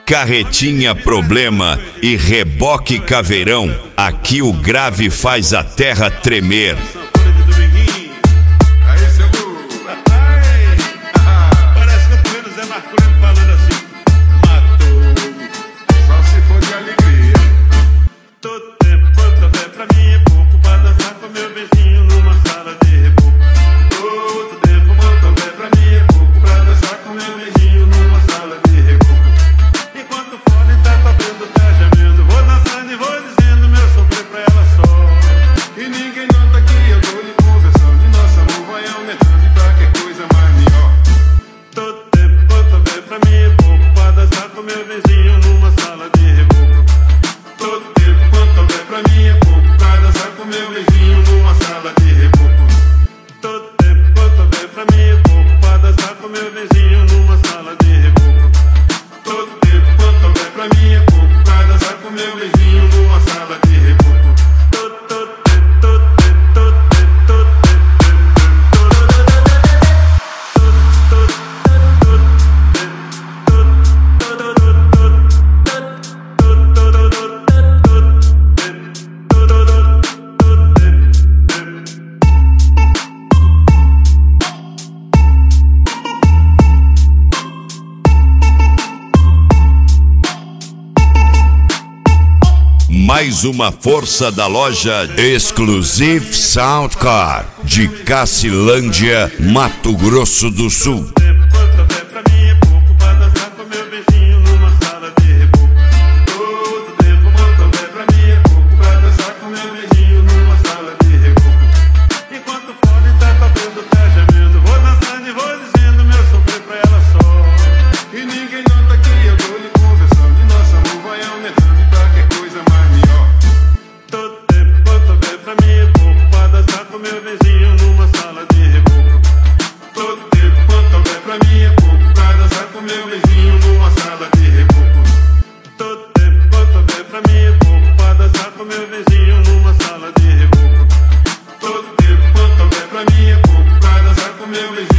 carretinha problema e reboque caveirão. Aqui o grave faz a terra tremer. Parece que eu tô vendo o Zé Marculino falando assim: matou-me, só se for de alegria. Todo tempo quanto houver pra mim é pouco pra dançar com meu beijinho numa sala de reboco. Todo tempo quanto houver pra mim é pouco pra dançar com meu beijinho numa sala de reboco. Enquanto o fone tá tocando, tá gemendo, vou dançando e vou dizendo meu sofrer pra ela só. E ninguém nota que eu tô lhe conversando e nosso amor vai aumentando e pra que coisa mais melhor. Todo tempo quanto houver pra mim é pouco pra dançar com meu vizinho numa sala de reboco. Todo tempo quanto houver pra mim é pouco pra dançar com meu vizinho numa sala de reboco. Todo tempo quanto houver pra mim é pouco pra dançar com meu vizinho numa sala de reboco. Todo tempo quanto houver pra mim é pouco pra dançar com meu vizinho numa sala de reboco. Mais uma força da loja Exclusive Soundcar de Cacilândia, Mato Grosso do Sul. Meu vizinho numa sala de reboco. Todo tempo quanto houver pra mim é pouco pra dançar com meu vizinho numa sala de reboco. Todo tempo quanto houver pra mim é pouco pra dançar com meu vizinho numa sala de reboco. Todo tempo quanto houver pra mim é pouco pra dançar com meu vizinho.